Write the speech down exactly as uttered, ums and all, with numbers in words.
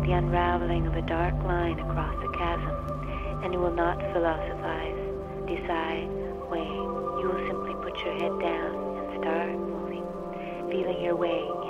the unraveling of a dark line across the chasm, and you will not philosophize, decide, weigh. You will simply put your head down and start moving, feeling your way